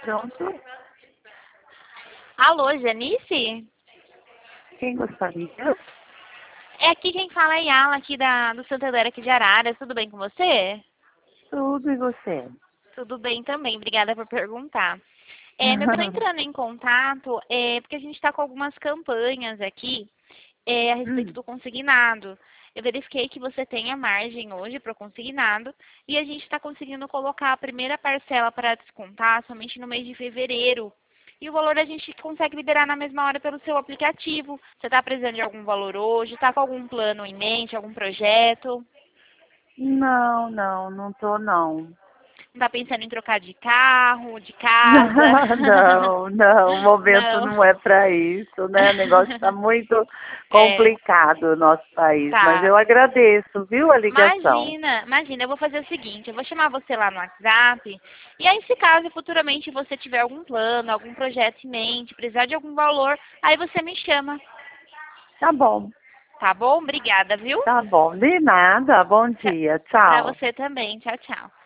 Pronto. Alô, Janice? Quem gostaria? É aqui quem fala é Yala, aqui do Santander, aqui de Araras. Tudo bem com você? Tudo e você? Tudo bem também, obrigada por perguntar. Eu estou entrando em contato porque a gente está com algumas campanhas aqui a respeito do consignado. Eu verifiquei que você tem a margem hoje para o consignado e a gente está conseguindo colocar a primeira parcela para descontar somente no mês de fevereiro. E o valor a gente consegue liberar na mesma hora pelo seu aplicativo. Você está precisando de algum valor hoje? Está com algum plano em mente, algum projeto? Não tô não. Não está pensando em trocar de carro, de casa? Não, o momento Não. não é para isso, né? O negócio está muito É, complicado no nosso país, mas tá. eu agradeço, viu, a ligação. Imagina, eu vou fazer o seguinte, eu vou chamar você lá no WhatsApp, e aí se caso futuramente você tiver algum plano, algum projeto em mente, precisar de algum valor, aí você me chama, Tá bom, tá bom? Obrigada, viu? tá bom. De nada, bom dia, Pra tchau. você também, tchau, tchau.